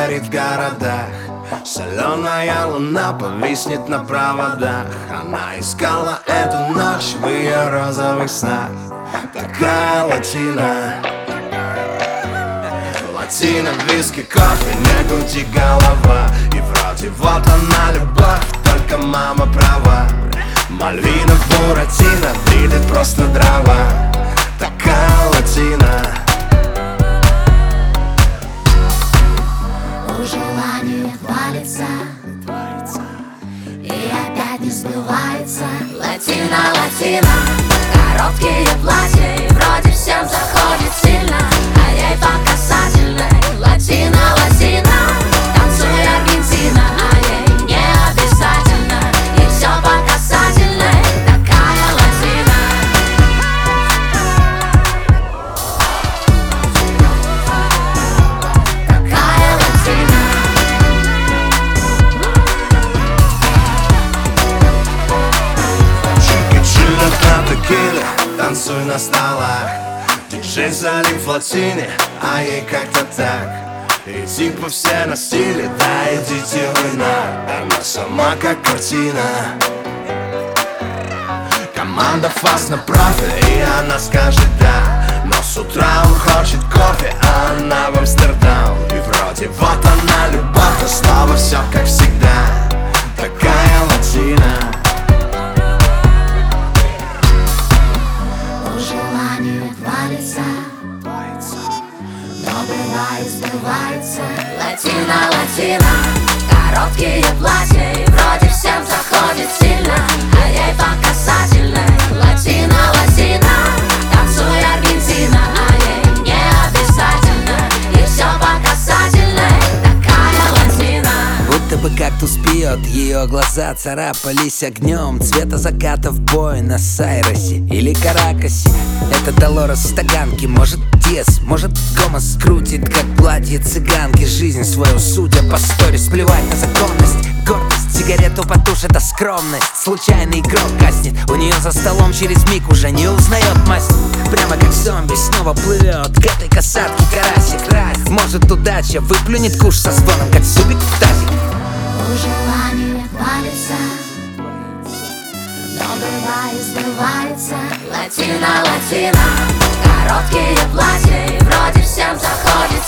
горит в городах. Соленая луна повиснет на проводах. Она искала эту ночь в ее розовых снах. Такая латина. Латина, виски, кофе, не крути голова. И вроде вот она любовь, только мама права. Мальвина, Буратино, или просто дрова. Такая латина. Желание творится, и опять не сбывается. Латина, латина, короткие платья, и вроде всем заходит сильно, а ей по касательной. Латина, латина, танцуй Аргентина, а ей не обязательно, и все по касательной. Такая латина. Такая латина. Чики чилят на текиле, танцуй на столах. Диджей залив в латине, а ей как-то так. И типа все на стиле, да идите вы на. Она сама как картина. Команда фаст на профиль, и она скажет да. Но с утра он хочет кофе, а она в Амстердам. И вроде вот она любовь, но снова все как всегда. Такая латина. Желание творится, но бывает сбывается. Латина, латина, короткие платья, и вроде всем заходит сильно, а ей по касательной. Латина, латина, танцуй Аргентина, а ей не обязательно, и все по касательной. Такая латина. Будто бы кактус пьет, ее глаза царапались огнем цвета заката в Буэнос-Айресе или Каракасе. Это Долорес с Таганки, может Диас, может Гомес крутит, как платье цыганки. Жизнь свою судя по сторис, плевать на законность. Гордость, сигарету потушит, а скромность. Случайный игрок гаснет, у нее за столом через миг уже не узнает масть. Прямо как зомби снова плывет к этой касатке карасик. Может удача выплюнет куш со звоном, как зубик в тазик. Желание творится, но бывает сбывается. Латина, латина, короткие платья, и вроде всем заходит